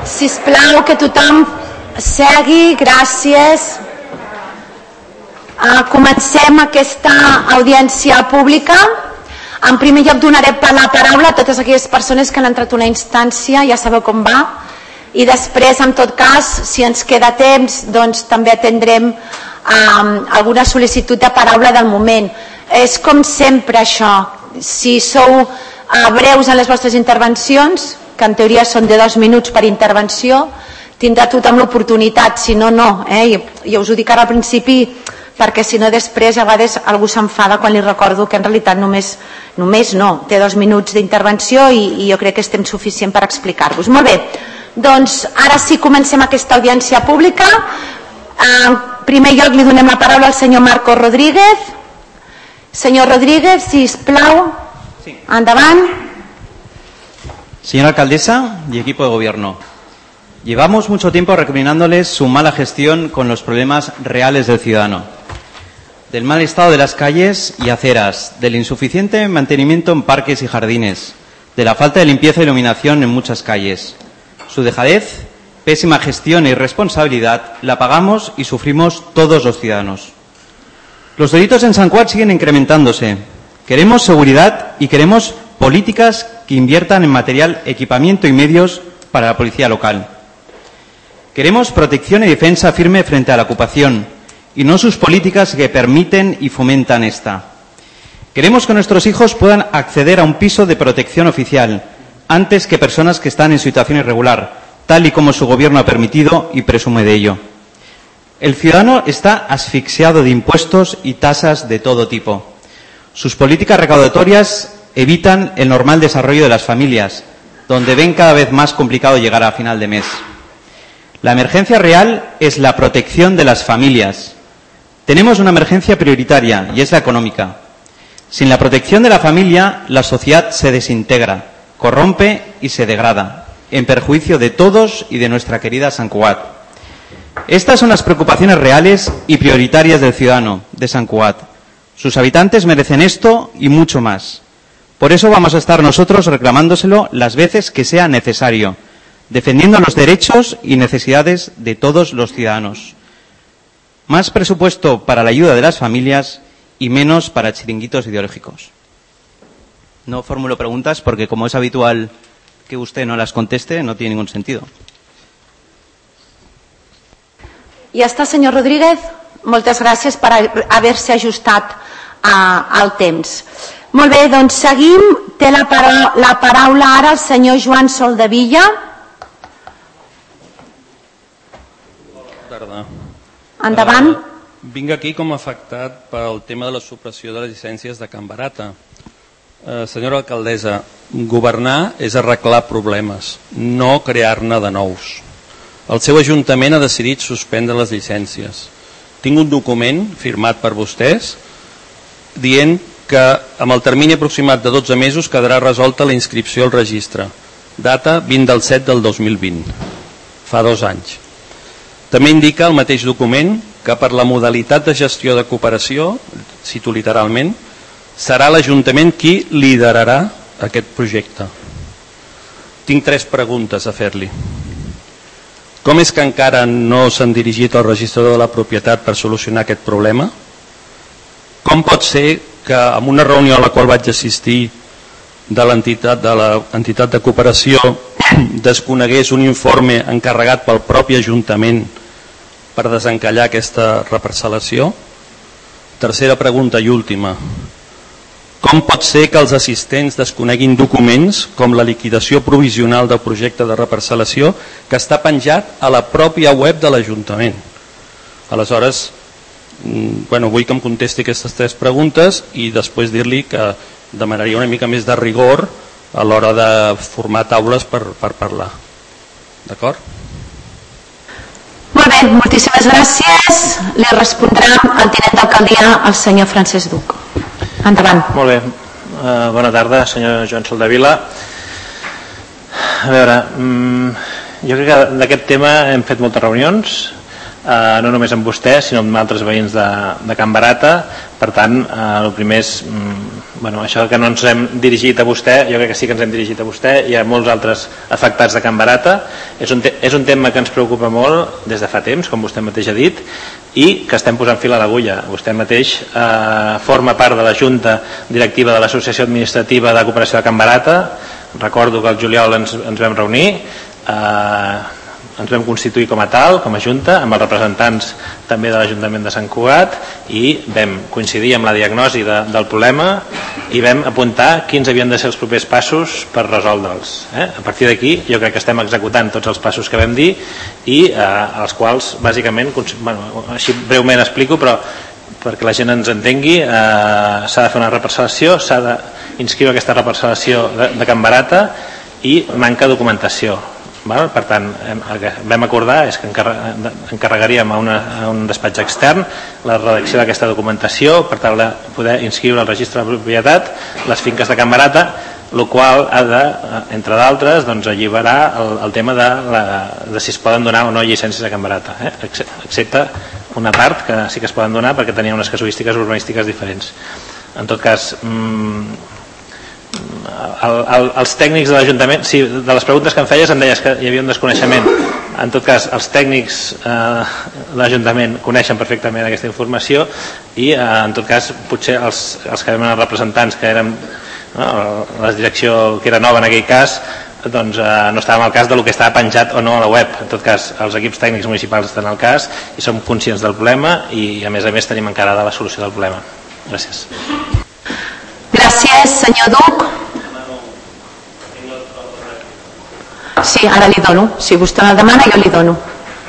Sisplau, que tothom segui, gràcies. Comencem aquesta audiència pública. En primer lloc donaré la paraula a totes aquelles persones que han entrat una instància, ja sabeu com va, i després, en tot cas, si ens queda temps, doncs també atendrem alguna sol·licitud de paraula del moment. És com sempre això, si sou breus en les vostres intervencions, que en teoria són de 2 minuts per intervenció, tindrà tothom l'oportunitat, si no, no. I us ho dic ara al principi, perquè si no després a vegades algú s'enfada quan li recordo que en realitat només no, té 2 minuts d'intervenció i jo crec que estem suficient per explicar-vos. Molt bé, doncs ara sí comencem aquesta audiència pública. En primer lloc li donem la paraula al senyor Marcos Rodríguez. Senyor Rodríguez, sisplau, endavant. Señora alcaldesa y equipo de gobierno, llevamos mucho tiempo recriminándoles su mala gestión con los problemas reales del ciudadano, del mal estado de las calles y aceras, del insuficiente mantenimiento en parques y jardines, de la falta de limpieza e iluminación en muchas calles. Su dejadez, pésima gestión e irresponsabilidad la pagamos y sufrimos todos los ciudadanos. Los delitos en Sant Cugat siguen incrementándose. Queremos seguridad y queremos políticas que inviertan en material, equipamiento y medios para la policía local. Queremos protección y defensa firme frente a la ocupación y no sus políticas que permiten y fomentan esta. Queremos que nuestros hijos puedan acceder a un piso de protección oficial antes que personas que están en situación irregular, tal y como su gobierno ha permitido y presume de ello. El ciudadano está asfixiado de impuestos y tasas de todo tipo. Sus políticas recaudatorias evitan el normal desarrollo de las familias, donde ven cada vez más complicado llegar a final de mes. La emergencia real es la protección de las familias. Tenemos una emergencia prioritaria y es la económica. Sin la protección de la familia, la sociedad se desintegra, corrompe y se degrada, en perjuicio de todos y de nuestra querida Sant Cugat. Estas son las preocupaciones reales y prioritarias del ciudadano de Sant Cugat. Sus habitantes merecen esto y mucho más. Por eso vamos a estar nosotros reclamándoselo las veces que sea necesario, defendiendo los derechos y necesidades de todos los ciudadanos. Más presupuesto para la ayuda de las familias y menos para chiringuitos ideológicos. No formulo preguntas porque, como es habitual que usted no las conteste, no tiene ningún sentido. Ja està, senyor Rodríguez. Moltes gràcies per haver-se ajustat al temps. Molt bé, doncs seguim. Té la paraula ara el senyor Joan Soldevilla. Bona tarda. Endavant. Vinc aquí com a afectat pel tema de la supressió de les llicències de Can Barata. Senyora alcaldessa, governar és arreglar problemes, no crear-ne de nous. El seu ajuntament ha decidit suspendre les llicències. Tinc un document firmat per vostès dient que amb el termini aproximat de 12 mesos quedarà resolta la inscripció al registre. Data 20/7/2020. Fa 2 anys. També indica el mateix document que per la modalitat de gestió de cooperació, cito literalment, serà l'Ajuntament qui liderarà aquest projecte. Tinc 3 preguntes a fer-li. Com és que encara no s'han dirigit al registrador de la propietat per solucionar aquest problema? Com pot ser que en una reunió a la qual vaig assistir de l'entitat de cooperació desconegués un informe encarregat pel propi Ajuntament per desencallar aquesta reparcel·lació? Tercera pregunta i última. Com pot ser que els assistents desconeguin documents com la liquidació provisional del projecte de reparcel·lació que està penjat a la pròpia web de l'Ajuntament? Aleshores, vull que em contesti aquestes 3 preguntes i després dir-li que demanaria una mica més de rigor a l'hora de formar taules per parlar. D'acord? Molt bé, moltíssimes gràcies. Li respondrà el tinent d'alcaldia, el senyor Francesc Duc. Endavant. Molt bé. Bona tarda, senyor Joan Soldevila. A veure, jo crec que d'aquest tema hem fet moltes reunions, no només amb vostè, sinó amb altres veïns de Can Barata. Per tant, el primer és Bueno, això que no ens hem dirigit a vostè, jo crec que sí que ens hem dirigit a vostè i a molts altres afectats de Can Barata. És un tema que ens preocupa molt des de fa temps, com vostè mateix ha dit, i que estem posant fil a l'agulla. Vostè mateix forma part de la Junta Directiva de l'Associació Administrativa de Cooperació de Can Barata. Recordo que el juliol ens vam reunir, ens vam constituir com a tal, com a Junta, amb els representants també de l'Ajuntament de Sant Cugat, i vam coincidir amb la diagnosi del problema i vam apuntar quins havien de ser els propers passos per resoldre'ls. A partir d'aquí jo crec que estem executant tots els passos que vam dir i els quals bàsicament, així breument explico, però perquè la gent ens entengui, s'ha de fer una reparcel·lació, s'ha d'inscriure aquesta reparcel·lació de Can Barata i manca documentació. Per tant, el que vam acordar és que encarregaríem a un despatx extern la redacció d'aquesta documentació per tal de poder inscriure al registre de propietat les finques de Can Barata, el qual ha de, entre d'altres, alliberar el tema de si es poden donar o no llicències a Can Barata, excepte una part que sí que es poden donar perquè tenia unes casuístiques urbanístiques diferents. En tot cas, els tècnics de l'Ajuntament, sí, de les preguntes que em feies em deies que hi havia un desconeixement. En tot cas, els tècnics de l'Ajuntament coneixen perfectament aquesta informació i en tot cas potser els que eren els representants que eren la direcció que era nova en aquell cas, doncs no estàvem al cas del que estava penjat o no a la web. En tot cas, els equips tècnics municipals estan al cas i som conscients del problema i a més tenim encarada la solució del problema. Gràcies. Gràcies, senyor Duc. Sí, ara li dono. Si vostè el demana, jo li dono.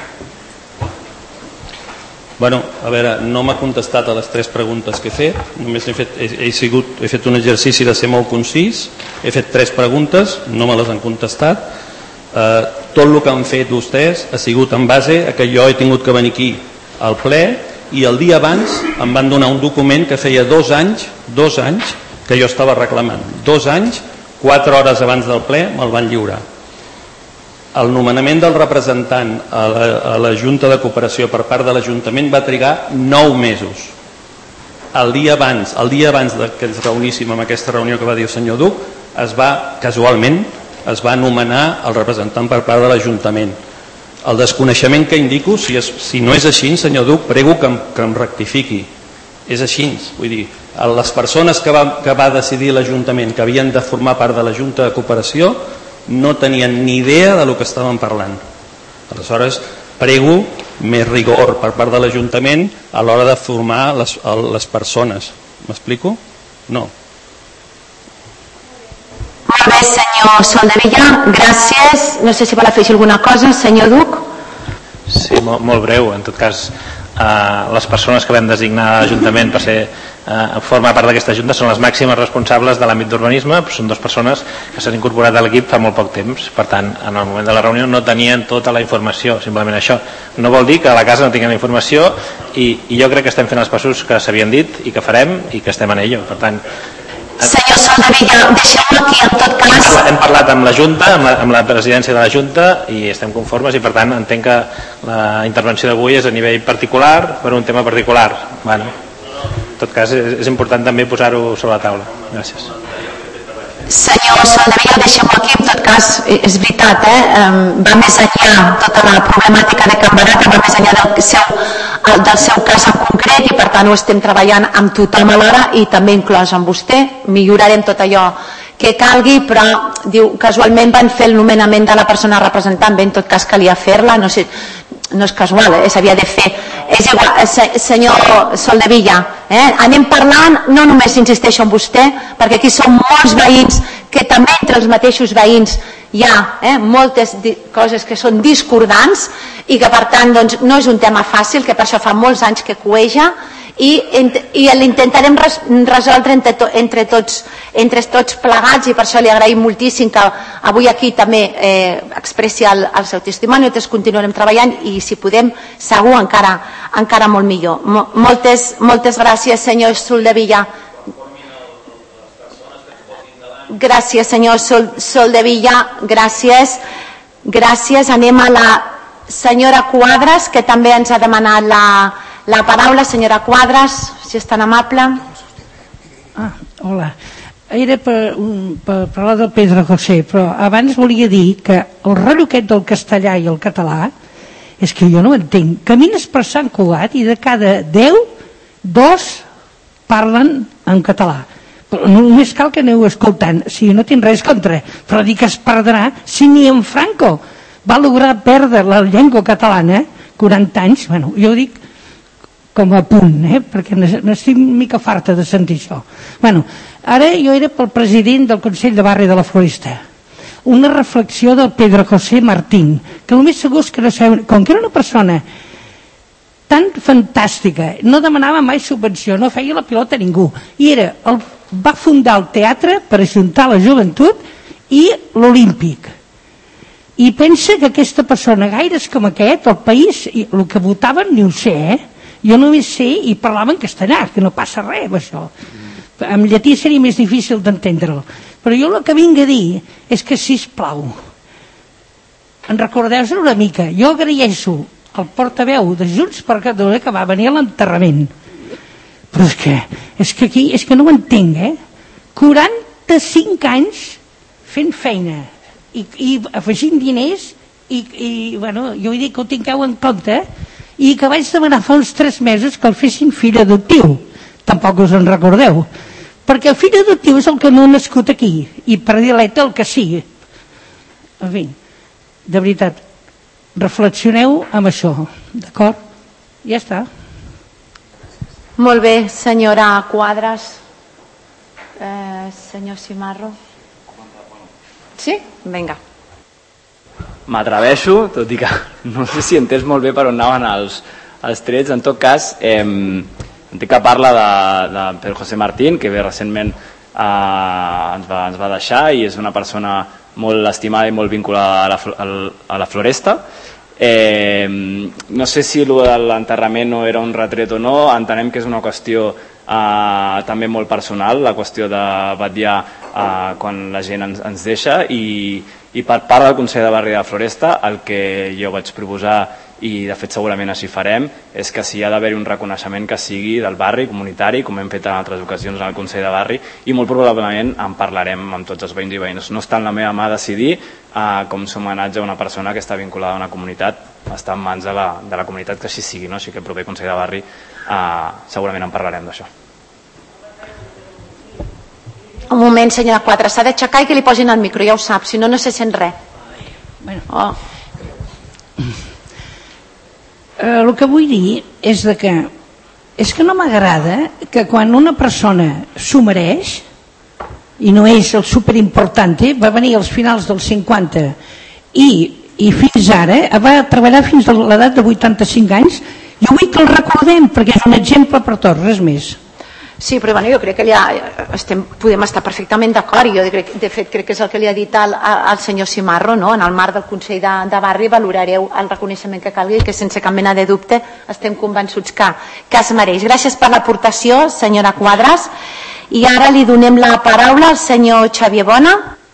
Bueno, a veure, no m'ha contestat a les 3 preguntes que he fet. Només he fet un exercici de ser molt concís. He fet 3 preguntes, no me les han contestat. Tot el que han fet vostès ha sigut en base a que jo he tingut que venir aquí al ple i el dia abans em van donar un document que feia 2 anys que jo estava reclamant. 2 anys, 4 hores abans del ple me'l van lliurar. El nomenament del representant a la Junta de Cooperació per part de l'Ajuntament va trigar 9 mesos. El dia abans que ens reuníssim en aquesta reunió que va dir el senyor Duc, casualment es va nomenar el representant per part de l'Ajuntament. El desconeixement que indico, si no és així, senyor Duc, prego que em rectifiqui. És així, vull dir, les persones que va decidir l'Ajuntament que havien de formar part de la Junta de Cooperació no tenien ni idea de lo que estaven parlant. Aleshores, prego més rigor per part de l'Ajuntament a l'hora de formar les persones. M'explico? No. Molt bé, senyor Soldevilla, gràcies. No sé si vol afegir alguna cosa, senyor Duc. Sí, molt breu. En tot cas, les persones que vam designar a l'Ajuntament per formar part d'aquesta Junta són les màximes responsables de l'àmbit d'urbanisme, però són 2 persones que s'han incorporat a l'equip fa molt poc temps. Per tant, en el moment de la reunió no tenien tota la informació, simplement això. No vol dir que a la casa no tinguin la informació i jo crec que estem fent els passos que s'havien dit i que farem i que estem en ello. Per tant, senyor Soldevilla, deixeu-me aquí, en tot cas. Hem parlat amb la Junta, amb la presidència de la Junta i estem conformes i per tant entenc que la intervenció d'avui és a nivell particular per un tema particular. Bueno, en tot cas és important també posar-ho sobre la taula. Gràcies. Senyor Soldevilla, deixeu-me aquí, en tot cas, és veritat, va més enllà tota la problemàtica de Can Barata, va més enllà del seu cas en concret i per tant ho estem treballant amb tothom alhora i també inclòs amb vostè. Millorarem tot allò que calgui, però diu, casualment van fer el nomenament de la persona representant, bé, en tot cas calia fer-la, no sé, no és casual, s'havia de fer. És igual, senyor Soldevilla, anem parlant, no només insisteixo en vostè, perquè aquí són molts veïns que també entre els mateixos veïns hi ha moltes coses que són discordants i que per tant doncs, no és un tema fàcil, que per això fa molts anys que cueja i l'intentarem resoldre entre tots plegats i per això li agraïm moltíssim que avui aquí també expressi el seu testimoni. Nosaltres continuarem treballant i si podem segur encara molt millor. Moltes gràcies, senyor Soldevilla. Gràcies, senyor Soldevilla, gràcies. Anem a la senyora Quadras, que també ens ha demanat la paraula. Senyora Quadras, si és tan amable. Hola. Era per parlar del Pedro José, però abans volia dir que el rotllo aquest del castellà i el català és que jo no ho entenc. Camines per Sant Cugat i de cada 10, 2 parlen en català. Però només cal que aneu escoltant. Si no tinc res contra, però dic que es perdrà si ni en Franco va lograr perdre la llengua catalana 40 anys. Bueno, jo ho dic com a punt, perquè n'estic una mica farta de sentir això. Bueno, ara jo era pel president del Consell de Barri de la Floresta. Una reflexió del Pedro José Martín, que només segur que no sabeu, com que era una persona tan fantàstica, no demanava mai subvenció, no feia la pilota a ningú, i va fundar el teatre per ajuntar la joventut i l'Olímpic. I pensa que aquesta persona, gaires com aquest, el país, el que votaven ni ho sé, jo només sé i parlava en castellà, que no passa res amb això. En llatí seria més difícil d'entendre-ho. Però jo el que vinc a dir és que, sisplau, en recordeu-se una mica, jo agraeixo al portaveu de Junts per Catalunya que va venir a l'enterrament. Però és que aquí, és que no ho entenc, 45 anys fent feina i afegint diners i bueno, jo vull dir que ho tingueu en compte, i que vaig demanar fa uns 3 mesos que el fessin fill adoptiu. Tampoc us en recordeu, perquè el fill adoptiu és el que no ha nascut aquí, i per dir-li el que sigui. En fi, de veritat, reflexioneu amb això, d'acord? Ja està. Molt bé, senyora Quadras. Senyor Cimarro. Sí? Vinga. M'atreveixo, tot i que no sé si entès molt bé per on anaven els trets. En tot cas, entenc que parla de Pedro José Martín, que bé recentment ens va deixar i és una persona molt estimada i molt vinculada a la Floresta. No sé si l'enterrament no era un retret o no, entenem que és una qüestió també molt personal, la qüestió de vetllar quan la gent ens deixa, i per part del Consell de Barri de la Floresta el que jo vaig proposar, i de fet segurament així farem, és que si hi ha d'haver un reconeixement que sigui del barri comunitari, com hem fet en altres ocasions en el Consell de Barri, i molt probablement en parlarem amb tots els veïns i veïnes. No està en la meva mà decidir com s'homenatja a una persona que està vinculada a una comunitat, està en mans de la comunitat que així sigui, no? Així que el proper Consell de Barri segurament en parlarem d'això. Un moment, senyora Quatre, s'ha d'aixecar i que li posin el micro, ja ho sap, si no, no se sent res. El que vull dir és que no m'agrada que quan una persona s'ho mereix, i no és el superimportante, va venir als finals dels 50 i fins ara va treballar fins a l'edat de 85 anys, jo vull que el recordem perquè és un exemple per tots, res més. Sí, però bueno, jo crec que ja podem estar perfectament d'acord, i jo de fet crec que és el que li ha dit al senyor Cimarro, no? En el marc del Consell de Barri valorareu el reconeixement que calgui, que sense cap mena de dubte estem convençuts que es mereix. Gràcies per l'aportació, senyora Quadras, i ara li donem la paraula al senyor Xavier Bona.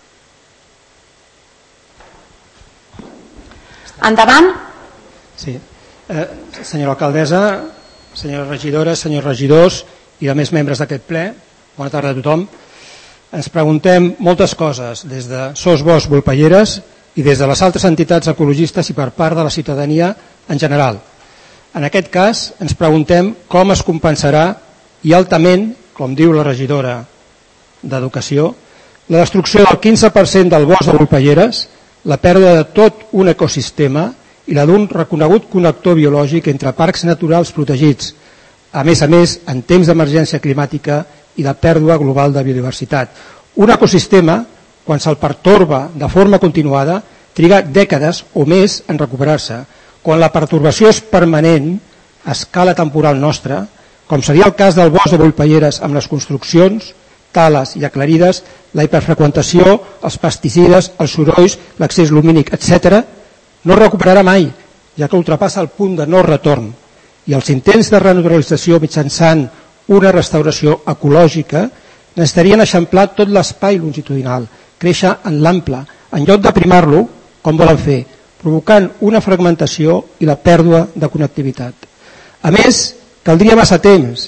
Endavant. Sí. Senyora alcaldessa, senyores regidores, senyors regidors i altres membres d'aquest ple, bona tarda a tothom. Ens preguntem moltes coses des de Sos Bosc Volpelleres i des de les altres entitats ecologistes i per part de la ciutadania en general. En aquest cas ens preguntem com es compensarà i altament, com diu la regidora d'Educació, la destrucció del 15% del bosc de Volpelleres, la pèrdua de tot un ecosistema i la d'un reconegut connector biològic entre parcs naturals protegits, a més, en temps d'emergència climàtica i de pèrdua global de biodiversitat. Un ecosistema, quan se'l pertorba de forma continuada, triga dècades o més en recuperar-se. Quan la pertorbació és permanent, a escala temporal nostra, com seria el cas del bosc de Volpelleres amb les construccions, tales i aclarides, la hiperfreqüentació, els pesticides, els sorolls, l'accés lumínic, etc., no es recuperarà mai, ja que ultrapassa el punt de no retorn. I els intents de renaturalització mitjançant una restauració ecològica necessitarien eixamplar tot l'espai longitudinal, créixer en l'ample, en lloc d'aprimar-lo, com volen fer, provocant una fragmentació i la pèrdua de connectivitat. A més, caldria massa temps,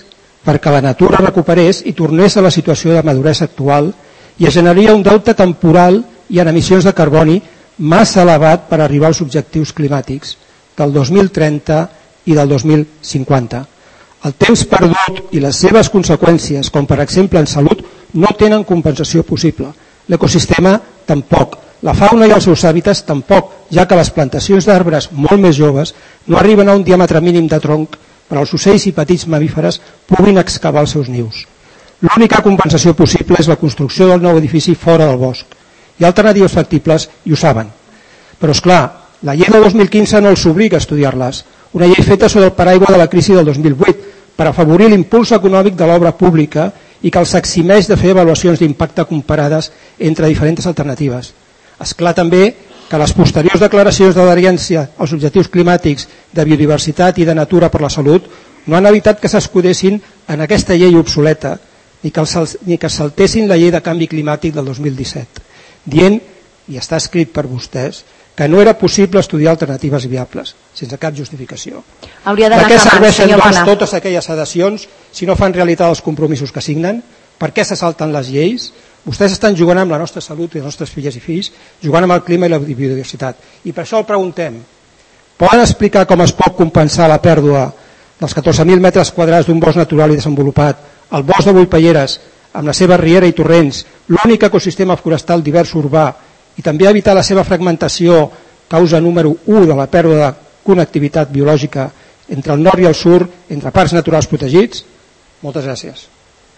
perquè la natura recuperés i tornés a la situació de maduresa actual i es generaria un deute temporal i en emissions de carboni massa elevat per arribar als objectius climàtics del 2030 i del 2050. El temps perdut i les seves conseqüències, com per exemple en salut, no tenen compensació possible. L'ecosistema tampoc. La fauna i els seus hàbitats tampoc, ja que les plantacions d'arbres molt més joves no arriben a un diàmetre mínim de tronc per als ocells i petits mamíferes puguin excavar els seus nius. L'única compensació possible és la construcció del nou edifici fora del bosc. Hi ha alternatives factibles i ho saben. Però, és clar, la llei del 2015 no els obliga a estudiar-les. Una llei feta sobre el paraigua de la crisi del 2008 per afavorir l'impuls econòmic de l'obra pública i que els eximeix de fer avaluacions d'impacte comparades entre diferents alternatives. És clar també que les posteriors declaracions d'adherència als objectius climàtics de biodiversitat i de natura per la salut no han evitat que s'escudessin en aquesta llei obsoleta ni que saltessin la llei de canvi climàtic del 2017, dient, i està escrit per vostès, que no era possible estudiar alternatives viables, sense cap justificació. De què serveixen doncs totes aquelles adhesions si no fan realitat els compromisos que signen? Per què se salten les lleis? Vostès estan jugant amb la nostra salut i les nostres filles i fills, jugant amb el clima i la biodiversitat. I per això el preguntem, poden explicar com es pot compensar la pèrdua dels 14.000 metres quadrats d'un bosc natural i desenvolupat, el bosc de Boipelleres, amb la seva riera i torrents, l'únic ecosistema forestal divers urbà, i també evitar la seva fragmentació, causa número 1 de la pèrdua de connectivitat biològica entre el nord i el sud, entre parcs naturals protegits? Moltes gràcies.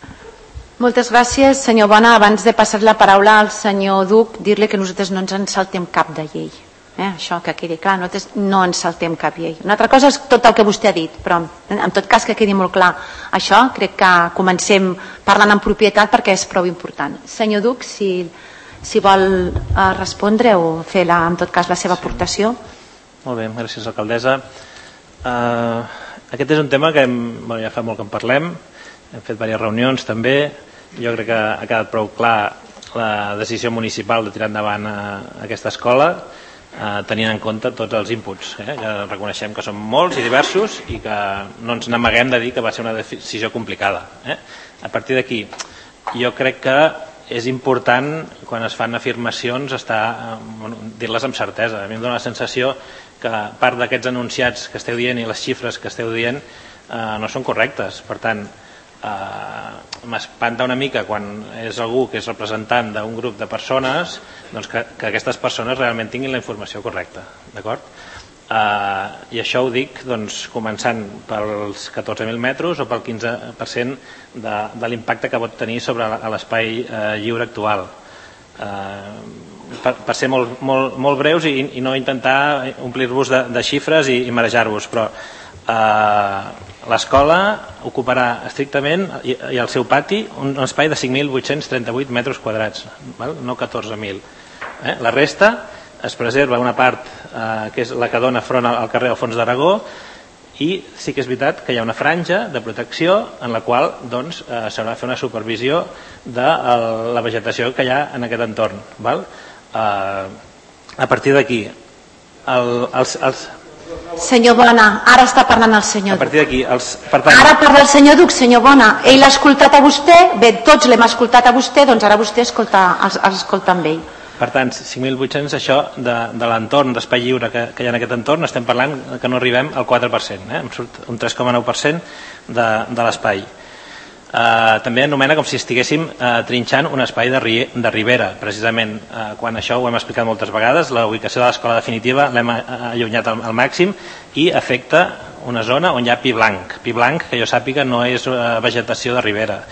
Moltes gràcies, senyor Bona. Abans de passar la paraula al senyor Duc, dir-li que nosaltres no ens en saltem cap de llei. Això que quedi clar, nosaltres no ens saltem cap llei. Una altra cosa és tot el que vostè ha dit, però en tot cas que quedi molt clar. Això crec que comencem parlant en propietat perquè és prou important. Senyor Duc, si vol respondre o fer en tot cas la seva aportació. Molt bé, gràcies alcaldessa. Aquest és un tema que ja fa molt que en parlem, hem fet diverses reunions també, jo crec que ha quedat prou clar la decisió municipal de tirar endavant aquesta escola, tenint en compte tots els inputs, que reconeixem que són molts i diversos i que no ens n'amaguem de dir que va ser una decisió complicada. A partir d'aquí, jo crec que és important, quan es fan afirmacions, dir-les amb certesa. A mi em dóna la sensació que part d'aquests enunciats que esteu dient i les xifres que esteu dient no són correctes. Per tant, m'espanta una mica quan és algú que és representant d'un grup de persones que aquestes persones realment tinguin la informació correcta. D'acord? I això ho dic començant pels 14.000 metres o pel 15% de l'impacte que pot tenir sobre l'espai lliure actual. Per ser molt breus i no intentar omplir-vos de xifres i marejar-vos, però l'escola ocuparà estrictament i al seu pati un espai de 5.838 metres quadrats, no 14.000. La resta es preserva una part que és la que dona front al carrer Alfons d'Aragó i sí que és veritat que hi ha una franja de protecció en la qual s'haurà de fer una supervisió de la vegetació que hi ha en aquest entorn. A partir d'aquí senyor Bona, ara està parlant el senyor Duc. A partir d'aquí, ara parla el senyor Duc, senyor Bona. Ell l'ha escoltat a vostè, bé, tots l'hem escoltat a vostè, doncs ara vostè escolta amb ell. Per tant, 5.800, això de l'entorn d'espai lliure que hi ha en aquest entorn, estem parlant que no arribem al 4%, em surt un 3,9% de l'espai. També anomena com si estiguéssim trinxant un espai de ribera, precisament quan això ho hem explicat moltes vegades, la ubicació de l'escola definitiva l'hem allunyat al màxim i afecta una zona on hi ha pi blanc, que jo sàpiga no és vegetació de ribera.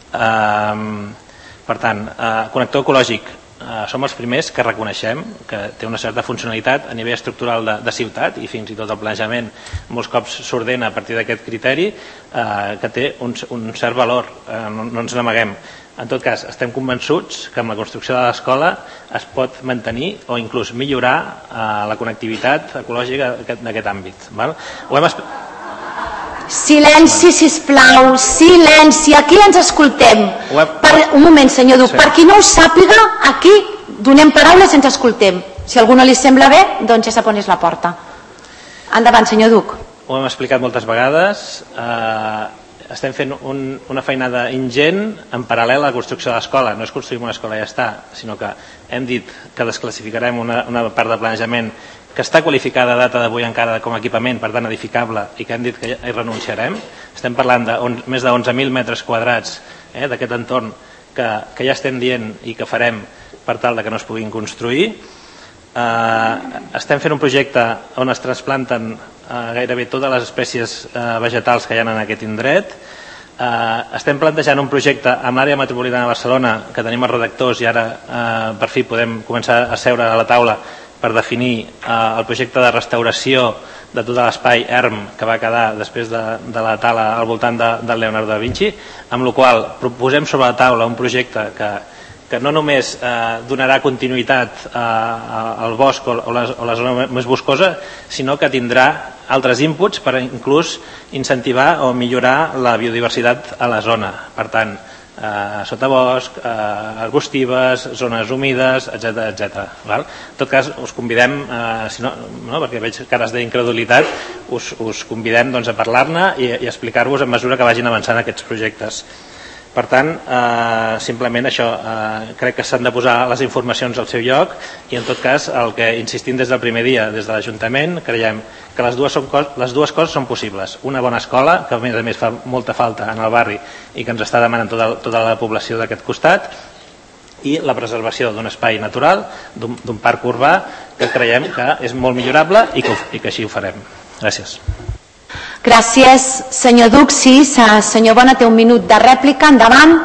Per tant, connector ecològic, som els primers que reconeixem que té una certa funcionalitat a nivell estructural de ciutat i fins i tot el planejament molts cops s'ordena a partir d'aquest criteri que té un cert valor, no ens n'amaguem. En tot cas, estem convençuts que amb la construcció de l'escola es pot mantenir o inclús millorar la connectivitat ecològica d'aquest àmbit. Silenci, sisplau, silenci, aquí ens escoltem. Un moment, senyor Duc, per qui no ho sàpiga, aquí donem paraules i ens escoltem. Si a algú no li sembla bé, doncs ja sap on és la porta. Endavant, senyor Duc. Ho hem explicat moltes vegades, estem fent una feinada ingent en paral·lel a la construcció de l'escola. No és construir una escola i ja està, sinó que hem dit que desclassificarem una part de planejament que està qualificada a data d'avui encara com a equipament, per tant edificable, i que hem dit que hi renunciarem. Estem parlant de més de 11.000 metres quadrats d'aquest entorn que ja estem dient i que farem per tal que no es puguin construir. Estem fent un projecte on es trasplanten gairebé totes les espècies vegetals que hi ha en aquest indret. Estem plantejant un projecte amb l'àrea metropolitana de Barcelona, que tenim els redactors i ara per fi podem començar a seure a la taula per definir el projecte de restauració de tot l'espai erm que va quedar després de la tala al voltant del Leonardo da Vinci, amb la qual proposem sobre la taula un projecte que no només donarà continuïtat al bosc o la zona més boscosa, sinó que tindrà altres inputs per inclús incentivar o millorar la biodiversitat a la zona. Per tant, sotabosc, arbustives, zones humides, etc. En tot cas, us convidem, perquè veig cares d'incredulitat, us convidem a parlar-ne i explicar-vos a mesura que vagin avançant aquests projectes. Per tant, simplement això, crec que s'han de posar les informacions al seu lloc i en tot cas, el que insistim des del primer dia, des de l'Ajuntament, creiem que les dues coses són possibles. Una bona escola, que a més fa molta falta en el barri i que ens està demanant tota la població d'aquest costat, i la preservació d'un espai natural, d'un parc urbà, que creiem que és molt millorable i que així ho farem. Gràcies. Gràcies, senyor Duxis. Senyor Bona, té un minut de rèplica. Endavant.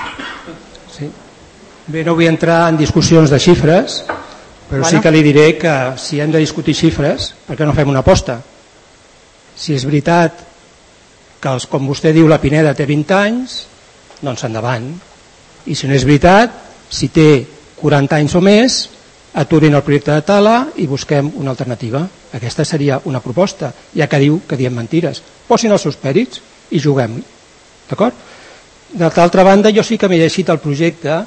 Sí. Bé, no vull entrar en discussions de xifres, però sí que li diré que si hem de discutir xifres, per què no fem una aposta? Si és veritat que, com vostè diu, la Pineda té 20 anys, doncs endavant. I si no és veritat, si té 40 anys o més, aturin el projecte de tala i busquem una alternativa. Aquesta seria una proposta, ja que diu que diem mentires. Posin els seus pèrits i juguem. D'acord? D'altra banda, jo sí que m'he llegit el projecte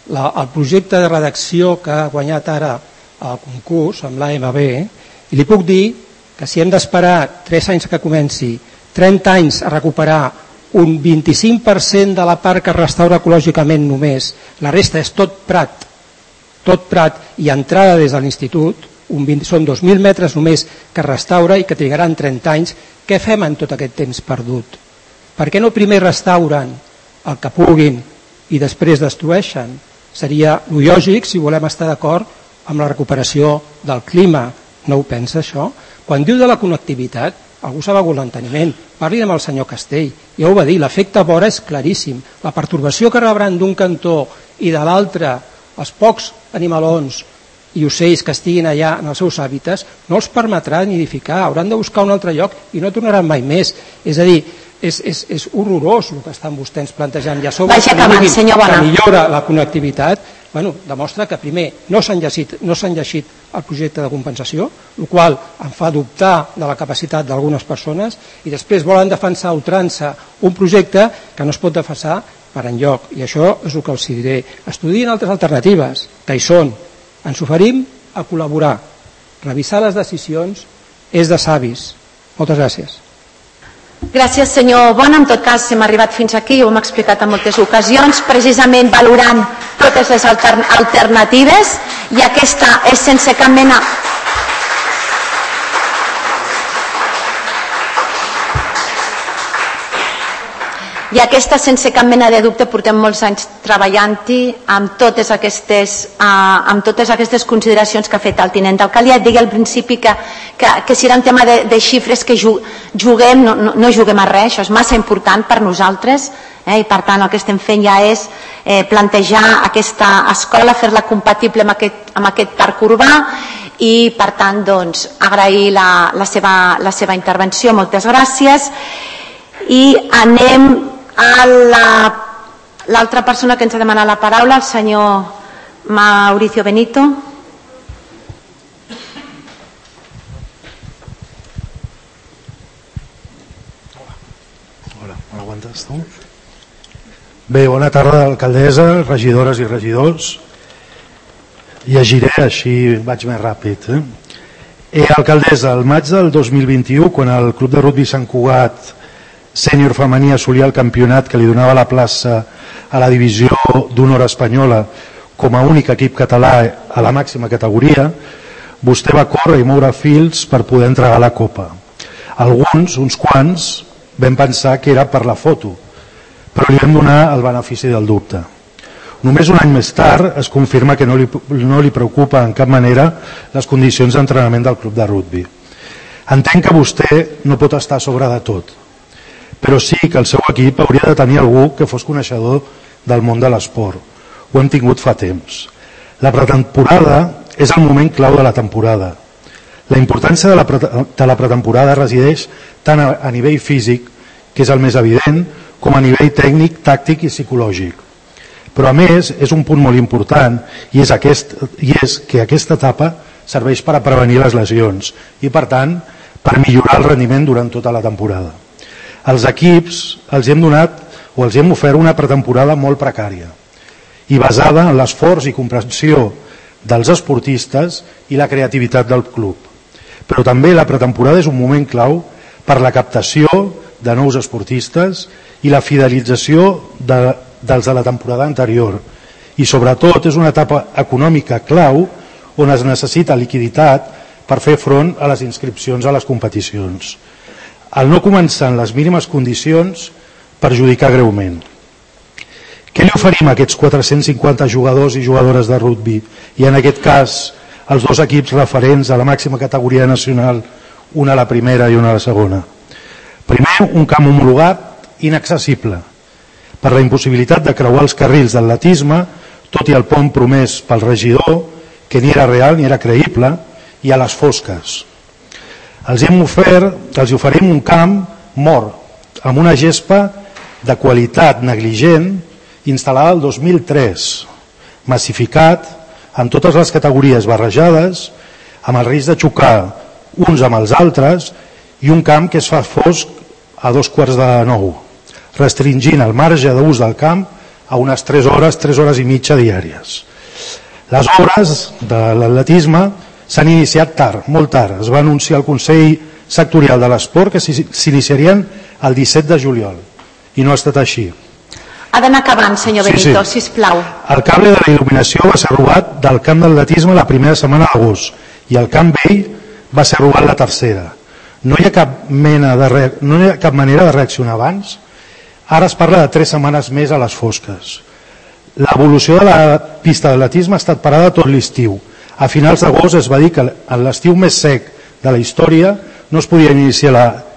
de redacció que ha guanyat ara el concurs amb l'AMB, i li puc dir que si hem d'esperar 3 anys que comenci, 30 anys a recuperar un 25% de la part que es restaura ecològicament només, la resta és tot prat i entrada des de l'institut, són 2.000 metres només que es restaura i que trigaran 30 anys. Què fem en tot aquest temps perdut? Per què no primer restauren el que puguin i després destrueixen? Seria lògic si volem estar d'acord amb la recuperació del clima. No ho pensa això? Quan diu de la connectivitat, algú s'ha begut l'enteniment. Parli amb el senyor Castell, ja ho va dir, l'efecte vora és claríssim. La pertorbació que rebran d'un cantó i de l'altre, els pocs animalons i ocells que estiguin allà en els seus hàbitats, no els permetrà nidificar, hauran de buscar un altre lloc i no tornaran mai més. És a dir, és horrorós el que estan vostès plantejant. I a sobre que millora la connectivitat, demostra que primer no s'han llegit el projecte de compensació, el qual em fa dubtar de la capacitat d'algunes persones, i després volen defensar a ultrança un projecte que no es pot defensar per enlloc. I això és el que els diré. Estudien altres alternatives, que hi són. Ens oferim a col·laborar. Revisar les decisions és de savis. Moltes gràcies. Gràcies, senyor Bona. En tot cas, hem arribat fins aquí, ho hem explicat en moltes ocasions, precisament valorant totes les alternatives, i aquesta és sense cap mena... I aquesta, sense cap mena de dubte, portem molts anys treballant-hi amb totes aquestes consideracions que ha fet el tinent d'alcalde. Et digui al principi que si era un tema de xifres que juguem, no juguem a res, això és massa important per nosaltres, i per tant el que estem fent ja és plantejar aquesta escola, fer-la compatible amb aquest parc urbà, i per tant agrair la seva intervenció. Moltes gràcies. I anem a l'altra persona que ens ha demanat la paraula, el senyor Mauricio Benito. Hola, m'aguantes tu? Bé, bona tarda, alcaldessa, regidores i regidors. Llegiré, així vaig més ràpid. Alcaldessa, al maig del 2021, quan el Club de Rugbi Sant Cugat sènior femení assolia el campionat que li donava la plaça a la divisió d'honor espanyola com a únic equip català a la màxima categoria, vostè va córrer i moure fils per poder entregar la copa. Alguns, uns quants, vam pensar que era per la foto, però li vam donar el benefici del dubte. Només un any més tard es confirma que no li preocupa en cap manera les condicions d'entrenament del club de rugbi. Entenc que vostè no pot estar a sobre de tot, però sí que el seu equip hauria de tenir algú que fos coneixedor del món de l'esport. Ho hem tingut fa temps. La pretemporada és el moment clau de la temporada. La importància de la pretemporada resideix tant a nivell físic, que és el més evident, com a nivell tècnic, tàctic i psicològic. Però a més és un punt molt important i és que aquesta etapa serveix per a prevenir les lesions i per tant per millorar el rendiment durant tota la temporada. Els equips els hem ofert una pretemporada molt precària i basada en l'esforç i comprensió dels esportistes i la creativitat del club. Però també la pretemporada és un moment clau per la captació de nous esportistes i la fidelització dels de la temporada anterior. I sobretot és una etapa econòmica clau on es necessita liquiditat per fer front a les inscripcions a les competicions. El no començar en les mínimes condicions perjudica greument. Què li oferim a aquests 450 jugadors i jugadores de rugbi i en aquest cas els dos equips referents a la màxima categoria nacional, una a la primera i una a la segona? Primer, un camp homologat inaccessible per la impossibilitat de creuar els carrils d'atletisme, tot i el pont promès pel regidor, que ni era real ni era creïble, i a les fosques. Els oferim un camp mort, amb una gespa de qualitat negligent, instal·lada el 2003, massificat, amb totes les categories barrejades, amb el risc de xocar uns amb els altres, i un camp que es fa fosc a 8:45, restringint el marge d'ús del camp a unes 3 hores i mitja diàries. Les obres de l'atletisme s'han iniciat tard, molt tard. Es va anunciar al Consell Sectorial de l'Esport que s'iniciarien el 17 de juliol i no ha estat així. Ha d'anar acabant, senyor Benito, sisplau. El cable de la il·luminació va ser robat del camp d'atletisme la primera setmana d'agost i el camp vell va ser robat la tercera. No hi ha cap manera de reaccionar abans. Ara es parla de 3 setmanes més a les fosques. L'evolució de la pista d'atletisme ha estat parada tot l'estiu. A finals d'agost es va dir que en l'estiu més sec de la història no es podia iniciar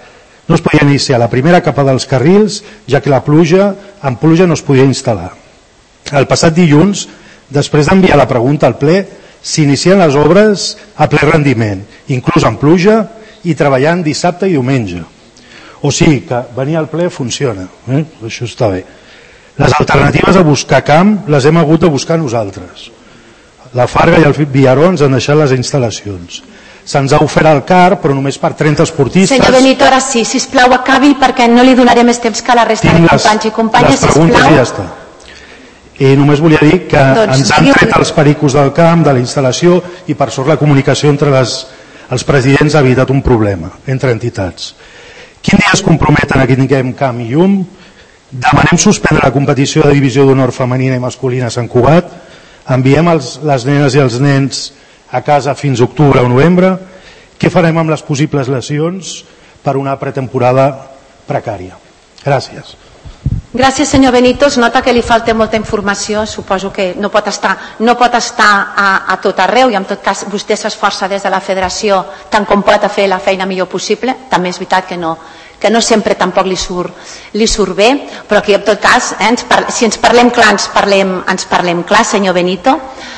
la primera capa dels carrils, ja que amb pluja no es podia instal·lar. El passat dilluns, després d'enviar la pregunta al ple, s'inicien les obres a ple rendiment, inclús amb pluja i treballant dissabte i diumenge. O sigui que venir al ple funciona, això està bé. Les alternatives a buscar camp les hem hagut de buscar nosaltres. La Farga i el Villaró ens han deixat les instal·lacions. Se'ns ha ofert el CAR, però només per 30 esportistes. Senyor Benito, ara sí, sisplau, acabi perquè no li donaré més temps que a la resta de companys i companyes, sisplau. Les preguntes ja està. I només volia dir que ens han tret els pericos del camp, de la instal·lació, i per sort la comunicació entre els presidents ha evitat un problema entre entitats. Quin dia es comprometen a que tinguem camp i llum? Demanem suspendre la competició de divisió d'honor femenina i masculina a Sant Cugat. Enviem les nenes i els nens a casa fins a octubre o novembre. Què farem amb les possibles lesions per una pretemporada precària? Gràcies. Gràcies, senyor Benito. Es nota que li falta molta informació. Suposo que no pot estar a tot arreu i en tot cas vostè s'esforça des de la federació tant com pot a fer la feina millor possible. També és veritat que no sempre tampoc li surt bé, però aquí en tot cas, si ens parlem clar, ens parlem clar, senyor Benito.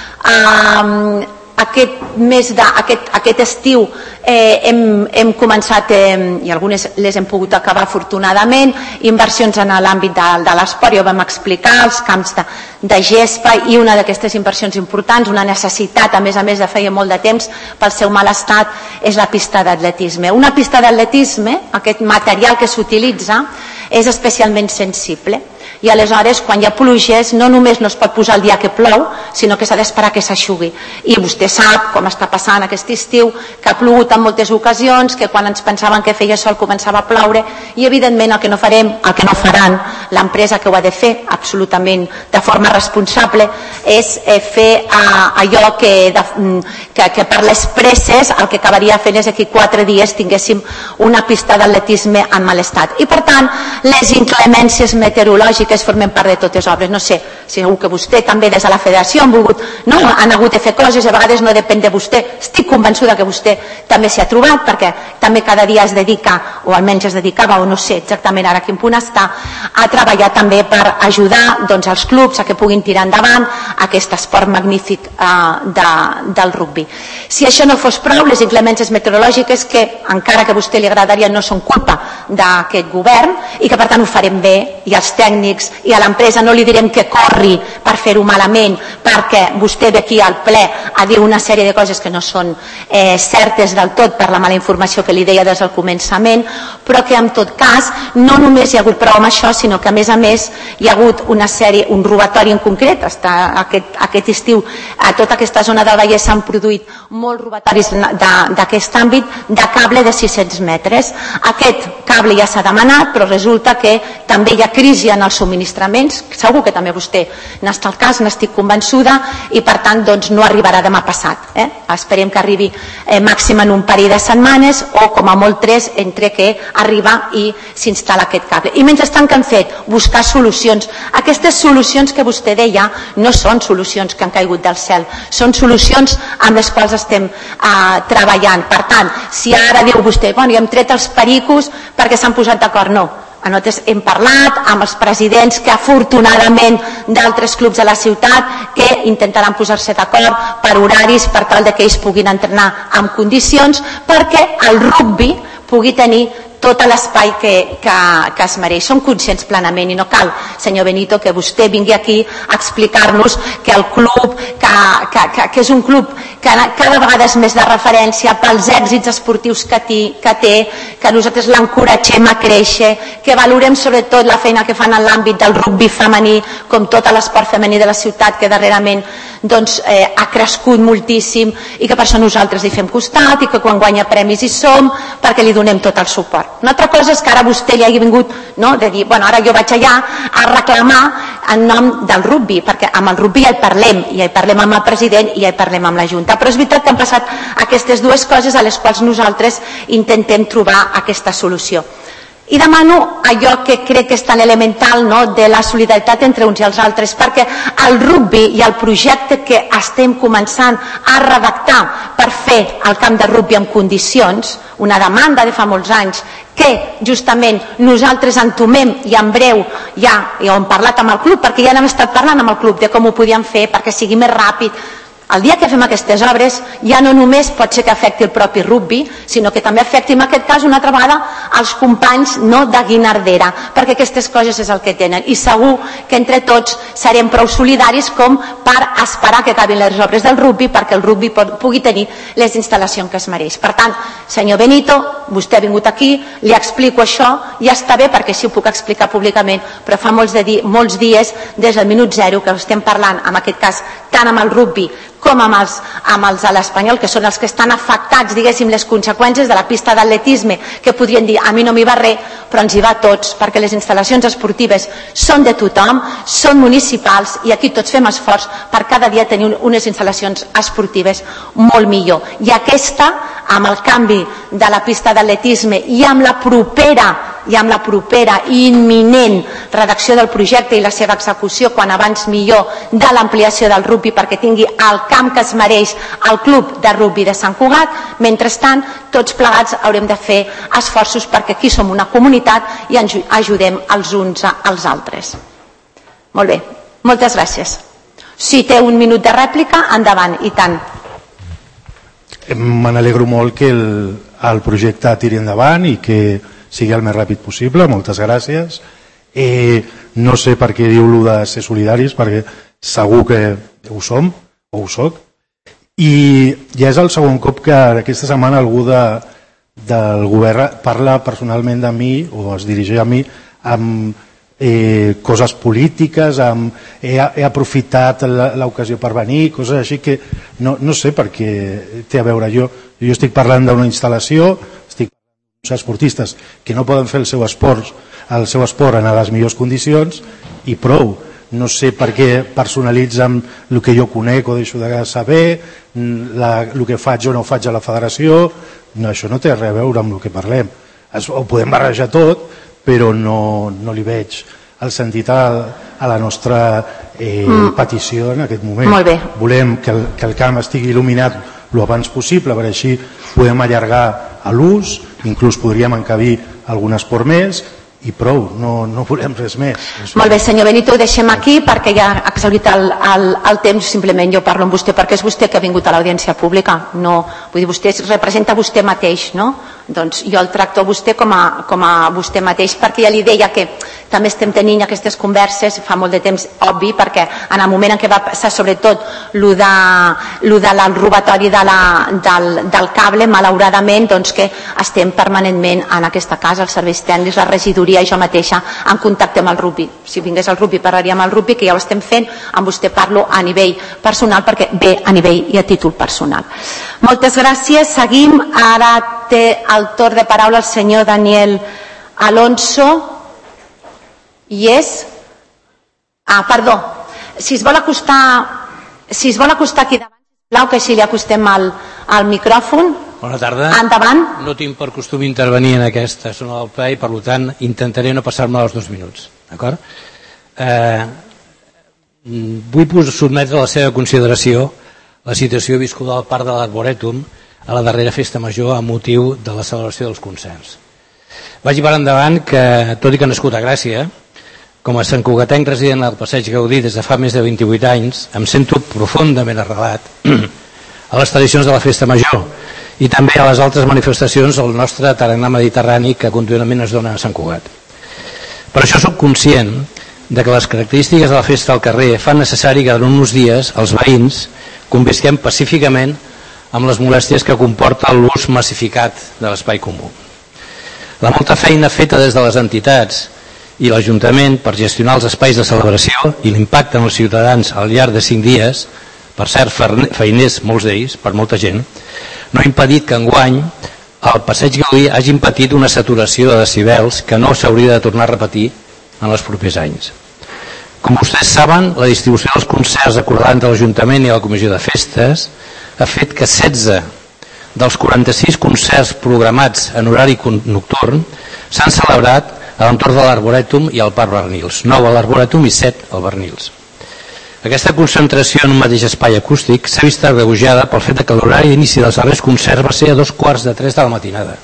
Aquest estiu hem començat i algunes les hem pogut acabar afortunadament, inversions en l'àmbit de l'esport, ja ho vam explicar, els camps de gespa, i una d'aquestes inversions importants, una necessitat a més de feia molt de temps pel seu mal estat, és la pista d'atletisme. Una pista d'atletisme, aquest material que s'utilitza, és especialment sensible i aleshores quan hi ha pluges no només no es pot posar el dia que plou, sinó que s'ha d'esperar que s'aixugui. I vostè sap com està passant aquest estiu, que ha plogut en moltes ocasions, que quan ens pensaven que feia sol començava a ploure, i evidentment el que no farem, el que no faran l'empresa que ho ha de fer absolutament de forma responsable és fer allò que per les presses el que acabaria fent és que 4 dies tinguéssim una pista d'atletisme en mal estat. I per tant, les inclemències meteorològiques formen part de totes les obres. No sé, segur que vostè també des de la federació han hagut de fer coses, a vegades no depèn de vostè. Estic convençuda que vostè també s'hi ha trobat, perquè també cada dia es dedica, o almenys es dedicava, o no sé exactament ara a quin punt està, a treballar també per ajudar els clubs a que puguin tirar endavant aquest esport magnífic del rugbi. Si això no fos prou, les inclemències meteorològiques, que encara que a vostè li agradaria, no són culpa d'aquest govern i que per tant ho farem bé, i als tècnics i a l'empresa no li direm que corri per fer-ho malament, perquè vostè ve aquí al ple a dir una sèrie de coses que no són certes del tot per la mala informació que li deia des del començament, però que en tot cas no només hi ha hagut prou amb això, sinó que a més hi ha hagut un robatori en concret. Aquest estiu a tota aquesta zona del Vallès s'han produït molts robatoris d'aquest àmbit de cable de 600 metres. Aquest cable ja s'ha demanat, però resulta que també hi ha crisi en els subministraments, segur que també vostè n'està al cas, n'estic convençuda, i per tant no arribarà demà passat. Esperem que arribi màxim en un parell de setmanes o com a molt 3 entre que arriba i s'instal·la aquest cable. I mentrestant què han fet? Buscar solucions. Aquestes solucions que vostè deia no són solucions que han caigut del cel, són solucions amb les quals estem treballant. Per tant, si ara diu vostè, bueno, ja hem tret els pericos perquè s'han posat d'acord, no. Nosaltres hem parlat amb els presidents que afortunadament d'altres clubs de la ciutat que intentaran posar-se d'acord per horaris per tal que ells puguin entrenar en condicions perquè el rugbi pugui tenir tot l'espai que es mereix. Som conscients plenament i no cal, senyor Benito, que vostè vingui aquí a explicar-nos que el club, que és un club que cada vegada és més de referència pels èxits esportius que té, que nosaltres l'encoratgem a créixer, que valorem sobretot la feina que fan en l'àmbit del rugbi femení, com tot l'esport femení de la ciutat, que darrerament ha crescut moltíssim i que per això nosaltres hi fem costat i que quan guanya premis hi som perquè li donem tot el suport. Una altra cosa és que ara vostè li hagi vingut de dir, bueno, ara jo vaig allà a reclamar en nom del rugbi, perquè amb el rugbi ja hi parlem amb el president i ja hi parlem amb la Junta, però és veritat que han passat aquestes dues coses a les quals nosaltres intentem trobar aquesta solució. I demano allò que crec que és tan elemental, de la solidaritat entre uns i els altres, perquè el rugbi i el projecte que estem començant a redactar per fer el camp de rugbi en condicions, una demanda de fa molts anys que justament nosaltres entomem i en breu ja hem parlat amb el club, perquè ja n'hem estat parlant amb el club de com ho podíem fer perquè sigui més ràpid. El dia que fem aquestes obres ja no només pot ser que afecti el propi rugbi, sinó que també afecti en aquest cas una altra vegada els companys de Guinardera, perquè aquestes coses és el que tenen i segur que entre tots serem prou solidaris com per esperar que acabin les obres del rugbi perquè el rugbi pugui tenir les instal·lacions que es mereix. Per tant, senyor Benito, vostè ha vingut aquí, li explico això, ja està bé perquè sí ho puc explicar públicament, però fa molts dies des del minut zero que estem parlant, en aquest cas tant amb el rugbi com amb els de l'Espanyol, que són els que estan afectats, diguéssim, les conseqüències de la pista d'atletisme, que podrien dir, a mi no m'hi va res, però ens hi va a tots, perquè les instal·lacions esportives són de tothom, són municipals, i aquí tots fem esforç per cada dia tenir unes instal·lacions esportives molt millor. I aquesta, amb el canvi de la pista d'atletisme i amb la propera i imminent redacció del projecte i la seva execució, quan abans millor, de l'ampliació del rugbi perquè tingui el camp que es mereix el club de rugbi de Sant Cugat. Mentrestant, tots plegats haurem de fer esforços perquè aquí som una comunitat i ens ajudem els uns als altres. Molt bé, moltes gràcies. Si té un minut de rèplica, endavant, i tant. Me n'alegro molt que el projecte tiri endavant i que sigui el més ràpid possible. Moltes gràcies. No sé per què diu-lo de ser solidaris, perquè segur que ho som, o ho soc. I ja és el segon cop que aquesta setmana algú del govern parla personalment de mi, o es dirigeix a mi, amb coses polítiques, he aprofitat l'ocasió per venir, coses així que no sé per què té a veure. Jo estic parlant d'una instal·lació, estic parlant d'uns esportistes que no poden fer el seu esport en les millors condicions i prou. No sé per què personalitzen el que jo conec o deixo de saber, el que faig o no faig a la federació. No, això no té res a veure amb el que parlem. Ho podem barrejar tot, però no li veig el sentit a la nostra petició en aquest moment. Molt bé. Volem que el camp estigui il·luminat el abans possible, per així podem allargar a l'ús, inclús podríem encabir algun esport més, i prou, no volem res més. Molt bé, senyor Benito, ho deixem aquí perquè ja ha exhaurit el temps, simplement jo parlo amb vostè perquè és vostè que ha vingut a l'audiència pública, no, vull dir, vostè representa vostè mateix, no? Doncs jo el tracto a vostè com a vostè mateix, perquè ja li deia que també estem tenint aquestes converses fa molt de temps, obvi, perquè en el moment en què va passar sobretot el del robatori del cable, malauradament, doncs que estem permanentment en aquesta casa, els serveis tècnics, la regidoria i jo mateixa en contacte amb el RUPI. Si vingués el RUPI parlaríem amb el RUPI, que ja ho estem fent, amb vostè parlo a nivell personal perquè ve a nivell i a títol personal. Moltes gràcies, seguim. Ara té el torn de paraula el senyor Daniel Alonso. I és... perdó, si es vol acostar aquí davant, sisplau, que així li acostem al micròfon. Bona tarda. Endavant. No tinc per costum intervenir en aquesta zona del ple i per tant intentaré no passar-me els 2 minuts. D'acord? Vull sotmetre a la seva consideració la situació viscuda al Parc de l'Arborètum a la darrera festa major a motiu de la celebració dels concerts. Vagi per endavant que, tot i que nascut a Gràcia, com a santcugatenc resident al Passeig Gaudí des de fa més de 28 anys, em sento profundament arrelat a les tradicions de la festa major i també a les altres manifestacions del nostre tarannà mediterrani que contínuament es dona a Sant Cugat. Per això soc conscient de que les característiques de la festa al carrer fan necessari que durant uns dies els veïns convisquem pacíficament amb les molèsties que comporta l'ús massificat de l'espai comú. La molta feina feta des de les entitats i l'Ajuntament per gestionar els espais de celebració i l'impacte en els ciutadans al llarg de 5 dies, per cert feiners molts d'ells, per molta gent, no ha impedit que enguany el Passeig Gaudí hagin patit una saturació de decibels que no s'hauria de tornar a repetir en els propers anys. Com vostès saben, la distribució dels concerts acordada entre l'Ajuntament i la Comissió de Festes ha fet que 16 dels 46 concerts programats en horari nocturn s'han celebrat a l'entorn de l'Arborètum i al Parc Bernils, 9 a l'Arborètum i 7 al Bernils. Aquesta concentració en un mateix espai acústic s'ha vist agreujada pel fet que l'horari d'inici dels darrers concerts va ser a 2:45 de la matinada,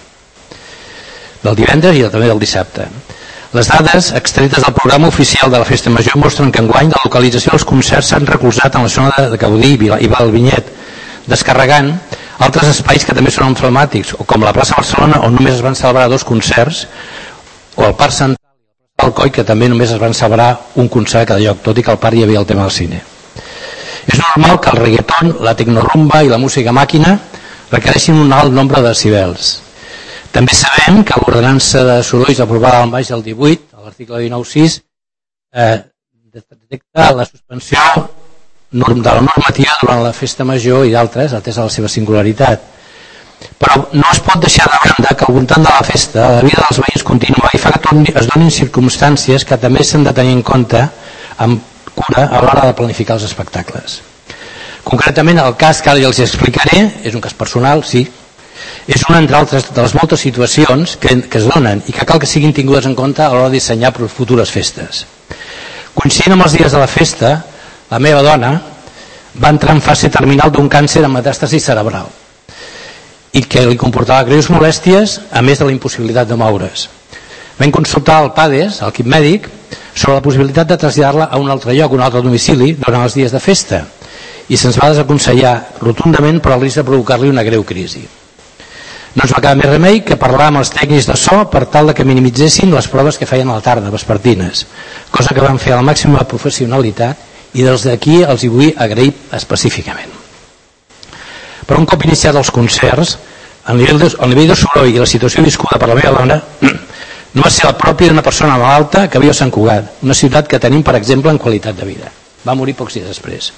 del divendres i també del dissabte. Les dades extretes del programa oficial de la Festa Major mostren que enguany la localització dels concerts s'han recolzat en la zona de Gaudí i Valvinyet, descarregant altres espais que també són emblemàtics, com la plaça Barcelona, on només es van celebrar 2 concerts, o el Parc Central i el Parc Alcoi, que també només es van celebrar un concert a cada lloc, tot i que al parc hi havia el tema del cine. És normal que el reggaeton, la tecnorumba i la música màquina requereixin un alt nombre de decibels. També sabem que l'ordenança de sorolls aprovada al maig del 18, a l'article 19.6, detecta la suspensió de la normativa durant la festa major i d'altres, atesa la seva singularitat. Però no es pot deixar de banda que al voltant de la festa la vida dels veïns continua i fa que es donin circumstàncies que també s'han de tenir en compte amb cura a l'hora de planificar els espectacles. Concretament, el cas que ara ja els explicaré és un cas personal, sí, és una entre altres de les moltes situacions que es donen i que cal que siguin tingudes en compte a l'hora de dissenyar futures festes. Coincidint amb els dies de la festa, la meva dona va entrar en fase terminal d'un càncer amb metàstasi cerebral i que li comportava greus molèsties a més de la impossibilitat de moure's. Vam consultar el PADES, l'equip mèdic, sobre la possibilitat de traslladar-la a un altre lloc, un altre domicili, durant els dies de festa, i se'ns va desaconsellar rotundament per al risc de provocar-li una greu crisi. No ens va quedar més remei que parlar amb els tècnics de so per tal de que minimitzessin les proves que feien a la tarda, vespertines, cosa que van fer a la màxima professionalitat i des d'aquí els hi vull agrair específicament. Però un cop iniciat els concerts, el nivell de soroll i la situació viscuda per la meva dona No va ser el propi d'una persona malalta que viu a Sant Cugat, una ciutat que tenim, per exemple, en qualitat de vida. Va morir pocs dies després.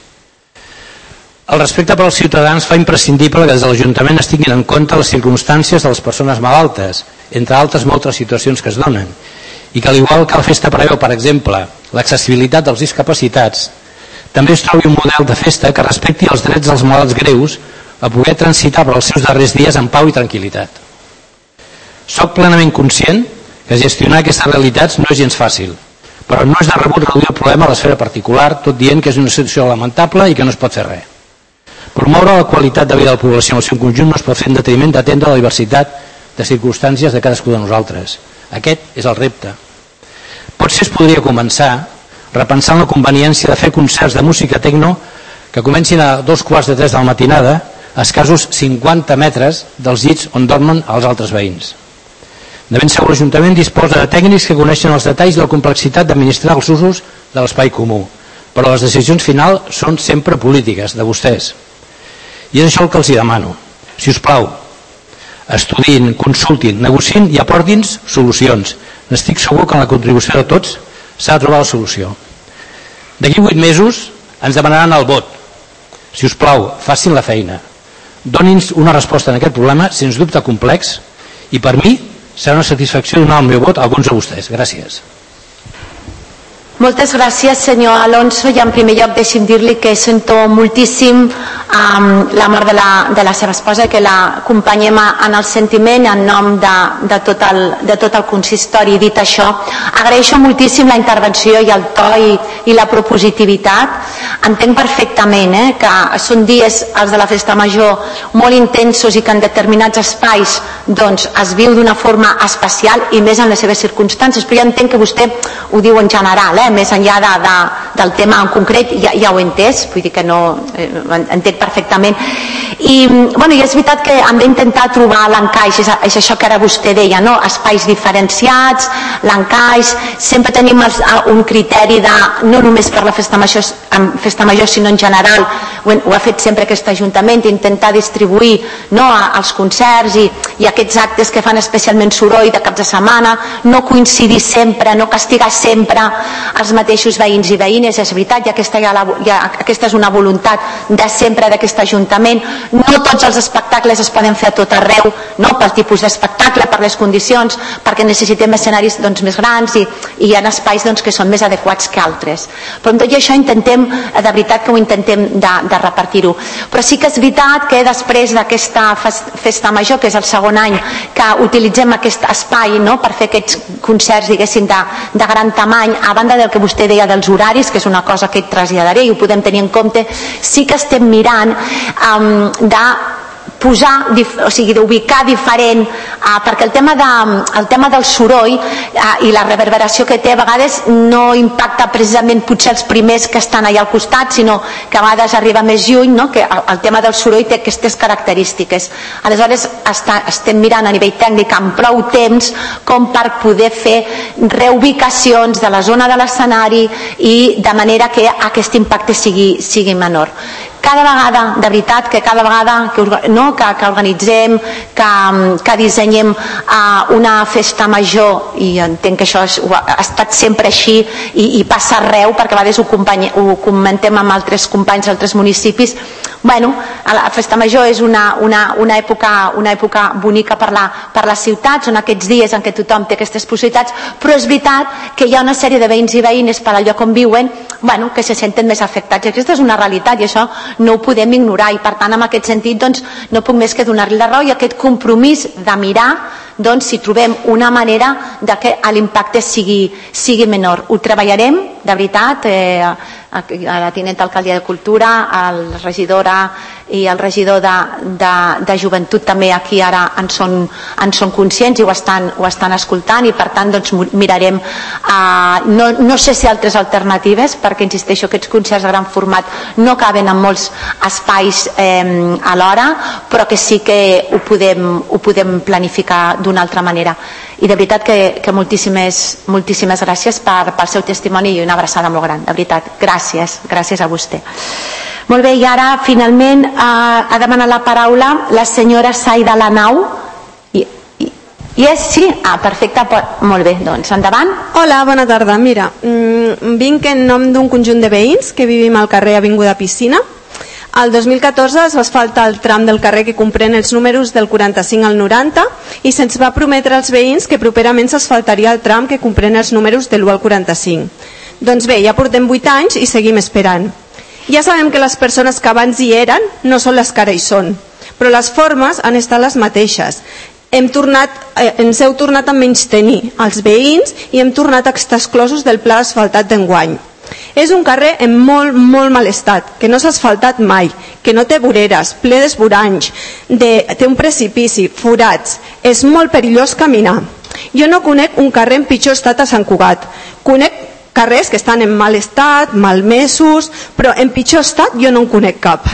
El respecte per als ciutadans fa imprescindible que des de l'Ajuntament es tinguin en compte les circumstàncies de les persones malaltes, entre altres moltes situacions que es donen, i que, al igual que la festa preveu, per exemple, l'accessibilitat dels discapacitats, també es trobi un model de festa que respecti els drets dels malalts greus a poder transitar per els seus darrers dies en pau i tranquil·litat. Soc plenament conscient que gestionar aquestes realitats no és gens fàcil, però no és de rebut reduir el problema a l'esfera particular, tot dient que és una situació lamentable i que no es pot fer res. Promoure la qualitat de vida de la població en el seu conjunt no es pot fer en detriment d'atendre la diversitat de circumstàncies de cadascú de nosaltres. Aquest és el repte. Potser es podria començar repensant la conveniència de fer concerts de música tecno que comencin a 2:15 de la matinada a escassos 50 metres dels llits on dormen els altres veïns. De ben segur l'Ajuntament disposa de tècnics que coneixen els detalls de la complexitat d'administrar els usos de l'espai comú, però les decisions finals són sempre polítiques, de vostès. I és això el que els demano. Si us plau, estudiïn, consultin, negociïn i aportin solucions. N'estic segur que en la contribució de tots s'ha de trobar la solució. D'aquí 8 mesos ens demanaran el vot. Si us plau, facin la feina. Doni'ns una resposta en aquest problema, sens dubte complex, i per mi serà una satisfacció donar el meu vot a alguns de vostès. Gràcies. Moltes gràcies, senyor Alonso, i en primer lloc deixi'm dir-li que sento moltíssim la mort de la seva esposa, que l'acompanyem en el sentiment en nom de tot el consistori. Dit això, agraeixo moltíssim la intervenció i el to i la propositivitat. Entenc perfectament que són dies, els de la Festa Major, molt intensos i que en determinats espais doncs, es viu d'una forma especial i més en les seves circumstàncies, però jo entenc que vostè ho diu en general, més enllà del tema en concret, ja ho he entès, vull dir que no entenc perfectament. I és veritat que hem d'intentar trobar l'encaix, és això que ara vostè deia, no? Espais diferenciats, l'encaix, sempre tenim un criteri de, no només per la Festa Major, sinó en general, ho ha fet sempre aquest Ajuntament, d'intentar distribuir els concerts i aquests actes que fan especialment soroll de caps de setmana, no coincidir sempre, no castigar sempre els mateixos veïns i veïnes, és veritat, i aquesta és una voluntat de sempre d'aquest Ajuntament. No tots els espectacles es poden fer a tot arreu, pel tipus d'espectacle, per les condicions, perquè necessitem escenaris més grans i hi ha espais que són més adequats que altres. Però amb tot això intentem, de veritat que ho intentem de repartir-ho. Però sí que és veritat que després d'aquesta Festa Major, que és el segon any que utilitzem aquest espai per fer aquests concerts, diguéssim, de gran tamany, a banda del que vostè deia dels horaris, que és una cosa que traslladaré i ho podem tenir en compte, sí que estem mirant de posar, o sigui, d'ubicar diferent, perquè el tema del soroll i la reverberació que té a vegades no impacta precisament potser els primers que estan allà al costat, sinó que a vegades arriba més lluny, que el tema del soroll té aquestes característiques. Aleshores estem mirant a nivell tècnic amb prou temps com per poder fer reubicacions de la zona de l'escenari i de manera que aquest impacte sigui menor. Cada vegada, de veritat, que cada vegada que organitzem, que dissenyem una festa major, i entenc que això ha estat sempre així i passa arreu, perquè a vegades ho comentem amb altres companys d'altres municipis, la festa major és una època bonica per la ciutat, són aquests dies en què tothom té aquestes possibilitats, però és veritat que hi ha una sèrie de veïns i veïnes per al lloc on viuen que se senten més afectats, i aquesta és una realitat i això no ho podem ignorar, i per tant en aquest sentit no puc més que donar-li la raó i aquest compromís de mirar si trobem una manera que l'impacte sigui menor. Ho treballarem, de veritat, a la tinenta alcaldia de Cultura, a la regidora i el regidor de Joventut també aquí ara en són conscients i ho estan escoltant, i per tant mirarem, no sé si altres alternatives, perquè insisteixo, aquests concerts de gran format no caben en molts espais alhora, però que sí que ho podem planificar d'una altra manera. I de veritat que moltíssimes gràcies pel seu testimoni i una abraçada molt gran, de veritat, gràcies a vostè. Molt bé, i ara finalment ha demanat la paraula la senyora Saida Lanau. I és, sí? Perfecte, molt bé, doncs endavant. Hola, bona tarda. Mira, vinc en nom d'un conjunt de veïns que vivim al carrer Avinguda Piscina. El 2014 es va asfaltar el tram del carrer que comprèn els números del 45 al 90 i se'ns va prometre als veïns que properament s'asfaltaria el tram que comprèn els números de l'1 al 45. Doncs bé, ja portem 8 anys i seguim esperant. Ja sabem que les persones que abans hi eren no són les que ara hi són, però les formes han estat les mateixes. Ens heu tornat a menystenir els veïns i hem tornat a estar exclosos del pla asfaltat d'enguany. És un carrer en molt mal estat, que no s'ha asfaltat mai, que no té voreres, ple d'esvoranys, té un precipici, forats, és molt perillós caminar. Jo no conec un carrer en pitjor estat a Sant Cugat, conec carrers que estan en mal estat, malmesos, però en pitjor estat jo no en conec cap.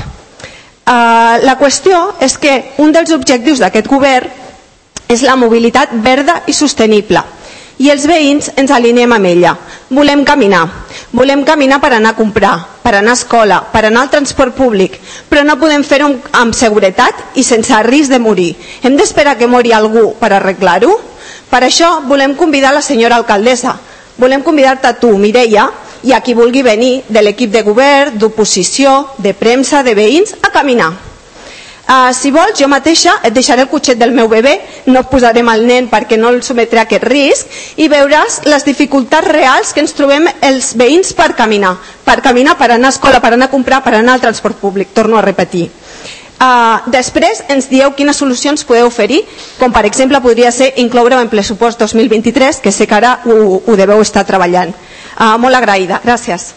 La qüestió és que un dels objectius d'aquest govern és la mobilitat verda i sostenible i els veïns ens alineem amb ella. Volem caminar per anar a comprar, per anar a escola, per anar al transport públic, però no podem fer-ho amb seguretat i sense risc de morir. Hem d'esperar que mori algú per arreglar-ho? Per això volem convidar la senyora alcaldessa, volem convidar-te a tu, Mireia, i a qui vulgui venir de l'equip de govern, d'oposició, de premsa, de veïns, a caminar. Si vols, jo mateixa et deixaré el cotxet del meu bebè, no posarem el nen perquè no el sometré a aquest risc, i veuràs les dificultats reals que ens trobem els veïns per caminar, per anar a escola, per anar a comprar, per anar al transport públic, torno a repetir. Després ens dieu quines solucions podeu oferir, com per exemple podria ser incloure-ho en pressupost 2023, que sé que ara ho deveu estar treballant. Molt agraïda, gràcies.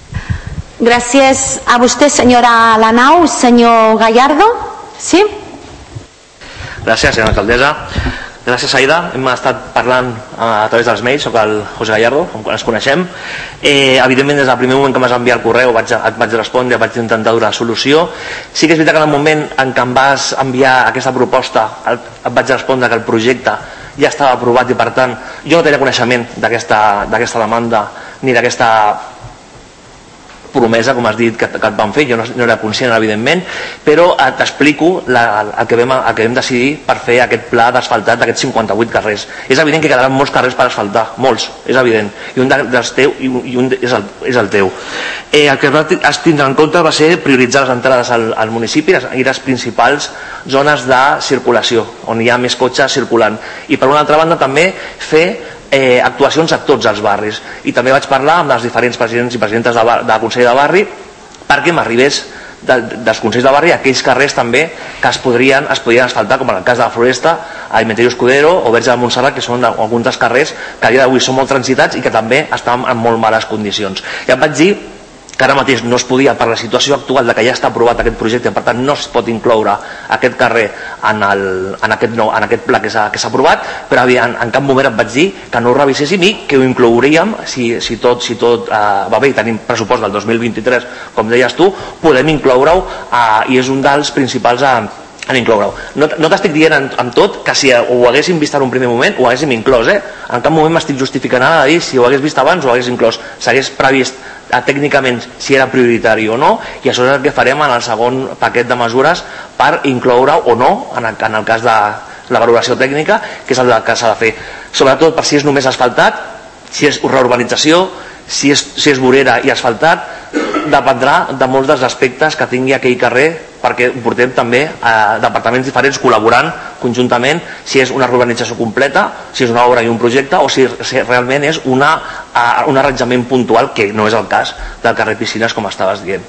Gràcies a vostè, senyora Lanau. Senyor Gallardo? Sí? Gràcies, senyora alcaldessa. Gràcies, Aida. Hem estat parlant a través dels mails, soc el José Gallardo, com ens coneixem. Evidentment, des del primer moment que em vas enviar el correu et vaig respondre, vaig intentar donar solució. Sí que és veritat que en el moment en què em vas enviar aquesta proposta et vaig respondre que el projecte ja estava aprovat i, per tant, jo no tenia coneixement d'aquesta demanda ni d'aquesta promesa, com has dit, que et van fer. Jo no era conscient, evidentment, però t'explico el que vam decidir per fer aquest pla d'asfaltat d'aquests 58 carrers. És evident que quedaran molts carrers per asfaltar, molts, és evident, i un dels teus i un és el teu. El que es tindrà en compte va ser prioritzar les entrades al municipi i les principals zones de circulació, on hi ha més cotxes circulant, i per una altra banda també fer actuacions a tots els barris, i també vaig parlar amb els diferents presidents i presidentes de Consell de Barri perquè m'arribés dels Consells de Barri aquells carrers també que es podrien asfaltar, com en el cas de la Floresta, Alimentario Escudero o Verge de Montserrat, que són alguns dels carrers que a dia d'avui són molt transitats i que també estan en molt males condicions. Ja em vaig dir que ara mateix no es podia, per la situació actual de que ja està aprovat aquest projecte, per tant no es pot incloure aquest carrer en aquest pla que s'ha aprovat, però en cap moment et vaig dir que no ho reviséssim i que ho inclouríem si tot va bé i tenim pressupost del 2023, com deies tu, podem incloure-ho i és un dels principals en incloure-ho. No t'estic dient amb tot que si ho haguéssim vist en un primer moment ho haguéssim inclòs, en cap moment m'estic justificant ara de dir si ho hagués vist abans o ho hagués inclòs, s'hagués previst tècnicament si era prioritari o no, i això és el que farem en el segon paquet de mesures per incloure o no en el cas de la valoració tècnica, que és el que s'ha de fer, sobretot per si és només asfaltat, si és reurbanització, si és vorera i asfaltat, dependrà de molts dels aspectes que tingui aquell carrer, perquè portem també departaments diferents col·laborant conjuntament, si és una urbanització completa, si és una obra i un projecte, o si realment és un arranjament puntual, que no és el cas del carrer Piscines, com estaves dient.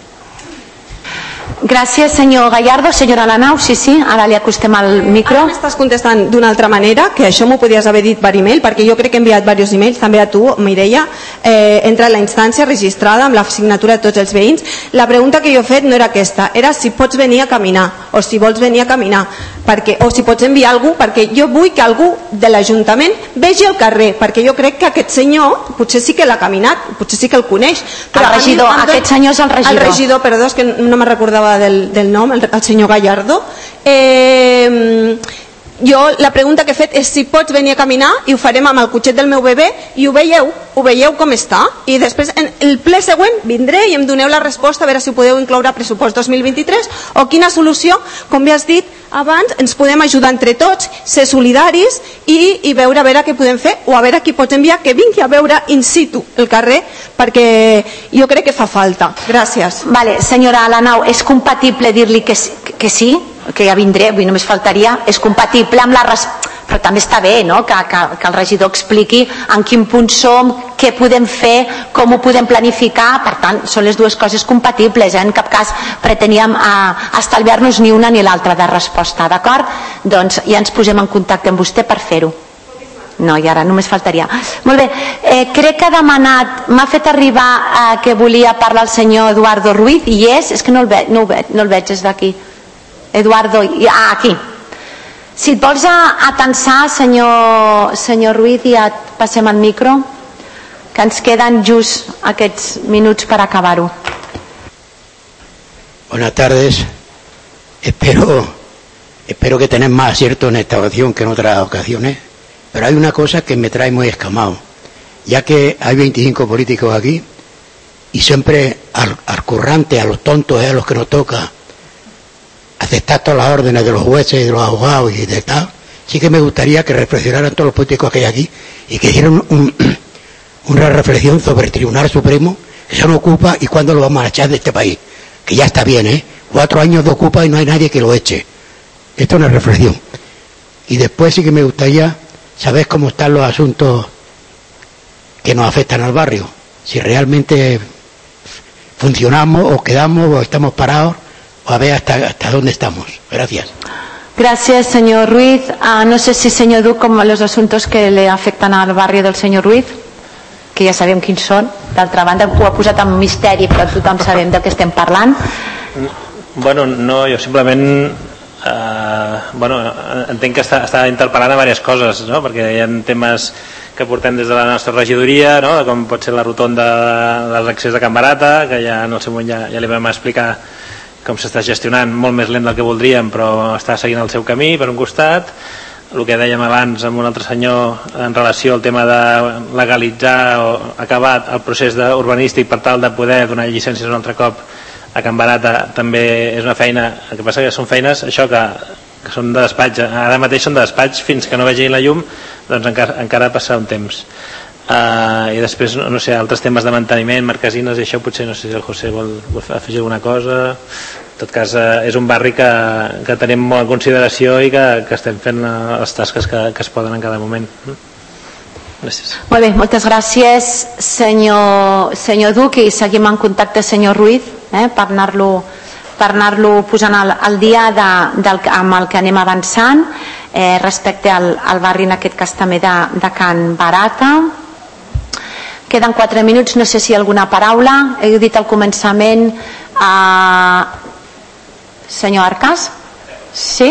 Gràcies, senyor Gallardo. Senyora Lanau, sí, ara li acostem el micro. Ara m'estàs contestant d'una altra manera, que això m'ho podies haver dit per e-mail, perquè jo crec que he enviat diversos e-mails, també a tu, Mireia, entre la instància registrada amb la signatura de tots els veïns. La pregunta que jo he fet no era aquesta, era si pots venir a caminar, o si vols venir a caminar, o si pots enviar algú, perquè jo vull que algú de l'Ajuntament vegi el carrer, perquè jo crec que aquest senyor potser sí que l'ha caminat, potser sí que el coneix. El regidor, aquest senyor és el regidor. El regidor, perdó, és que no me recordava del nom, el senyor Gallardo. Jo la pregunta que he fet és si pots venir a caminar i ho farem amb el cotxet del meu bebè i ho veieu com està, i després en el ple següent vindré i em doneu la resposta a veure si ho podeu incloure a pressupost 2023 o quina solució, com bé has dit abans, ens podem ajudar entre tots, ser solidaris i veure a veure què podem fer, o a veure qui pots enviar que vingui a veure in situ el carrer, perquè jo crec que fa falta. Gràcies. Vale, senyora Alanau, és compatible dir-li que sí, que ja vindré, avui només faltaria, és compatible amb la però també està bé, no?, que el regidor expliqui en quin punt som, què podem fer, com ho podem planificar. Per tant, són les dues coses compatibles, en cap cas preteníem estalviar-nos ni una ni l'altra de resposta, d'acord? Doncs ja ens posem en contacte amb vostè per fer-ho. No, i ara només faltaria. Molt bé, crec que ha demanat, m'ha fet arribar que volia parlar el senyor Eduardo Ruiz, i és que no el veig des d'aquí. Eduardo, aquí. Si et vols atensar, senyor Ruiz, i ja et passem el micro, que ens queden just aquests minuts per acabar-ho. Buenas tardes. Espero que tenés más acierto en esta ocasión que en otras ocasiones, pero hay una cosa que me trae muy escamado, ya que hay 25 políticos aquí y siempre al currante, a los tontos, a los que nos toca aceptar todas las órdenes de los jueces y de los abogados y de tal. Sí que me gustaría que reflexionaran todos los políticos que hay aquí y que hicieran una reflexión sobre el Tribunal Supremo, que se nos ocupa y cuándo lo vamos a echar de este país, que ya está bien, 4 años de ocupa y no hay nadie que lo eche. Esto es una reflexión. Y después sí que me gustaría saber cómo están los asuntos que nos afectan al barrio, si realmente funcionamos o quedamos o estamos parados, o a ver hasta dónde estamos. Gracias. Gracias, señor Ruiz. No sé si senyor Duc, com los asuntos que le afectan al barri del senyor Ruiz, que ja sabem quins són. D'altra banda, ho ha posat en misteri, però tothom sabem del que estem parlant. Bueno, no, jo simplement entenc que està interpel·lant a diverses coses, no? Perquè hi ha temes que portem des de la nostra regidoria, no? Com pot ser la rotonda de l'accés de Can Barata, que ja en el seu moment ja li vam explicar com s'està gestionant, molt més lent del que voldríem, però està seguint el seu camí per un costat. El que dèiem abans amb un altre senyor en relació al tema de legalitzar o acabar el procés urbanístic per tal de poder donar llicències un altre cop a Can Barata, també és una feina. El que passa que són feines això que són de despatx, ara mateix són de despatx, fins que no vegin la llum doncs encara passarà un temps. I després, no sé, altres temes de manteniment, marquesines, i això potser, no sé si el José vol afegir alguna cosa. En tot cas, és un barri que tenim molt en consideració i que estem fent les tasques que es poden en cada moment. Gràcies. Molt bé, moltes gràcies, senyor Duc, i seguim en contacte, senyor Ruiz, per anar-lo posant al dia amb el que anem avançant respecte al barri, en aquest cas també de Can Barata. Queden 4 minuts, no sé si hi ha alguna paraula. He dit al començament senyor Arcas? Sí?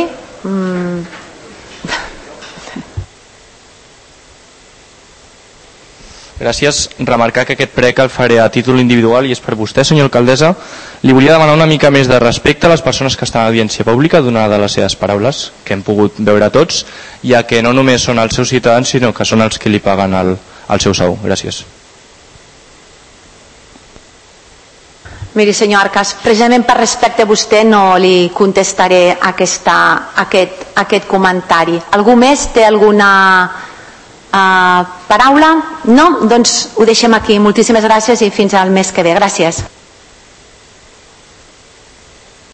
Gràcies. Remarcar que aquest prec el faré a títol individual i és per vostè, senyor alcaldessa. Li volia demanar una mica més de respecte a les persones que estan a l'audiència pública, donada les seves paraules, que hem pogut veure tots, ja que no només són els seus ciutadans, sinó que són els que li paguen el seu sou. Gràcies. Miri, senyor Arcas, precisament per respecte a vostè no li contestaré aquest comentari. Algú més té alguna paraula? No? Doncs ho deixem aquí. Moltíssimes gràcies i fins al mes que ve. Gràcies.